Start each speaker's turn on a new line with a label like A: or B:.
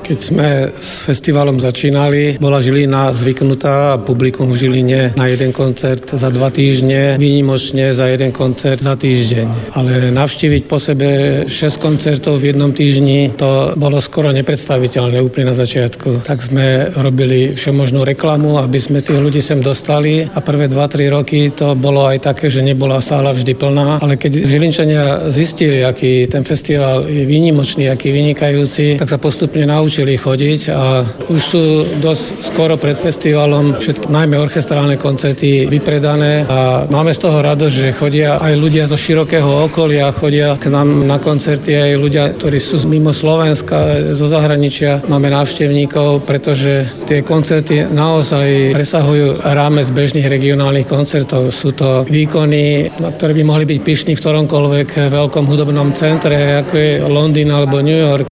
A: Keď sme s festivalom začínali, bola Žilina zvyknutá, publikum v Žiline na jeden koncert za 2 týždne, výnimočne za jeden koncert za týždeň. Ale navštíviť po sebe 6 koncertov v jednom týždni, to bolo skoro nepredstaviteľné úplne na začiatku. Tak sme robili všemožnú reklamu, aby sme tých ľudí sem dostali a prvé 2-3 roky to bolo aj také, že nebola sála vždy plná, ale keď Žilinčania zistili, aký ten festival je výnimočný, aký vynikajúci, tak sa postupne naučili chodiť a už sú dosť skoro pred festivalom všetky, najmä orchestrálne koncerty vypredané a máme z toho radosť, že chodia aj ľudia zo širokého okolia, chodia k nám na koncerty aj ľudia, ktorí sú mimo Slovenska, zo zahraničia. Máme návštevníkov, pretože tie koncerty naozaj presahujú rámec bežných regionálnych koncertov. Sú to výkony, na ktoré by mohli byť pyšní v ktoromkoľvek veľkom hudobnom centre, ako je Londýn alebo New York.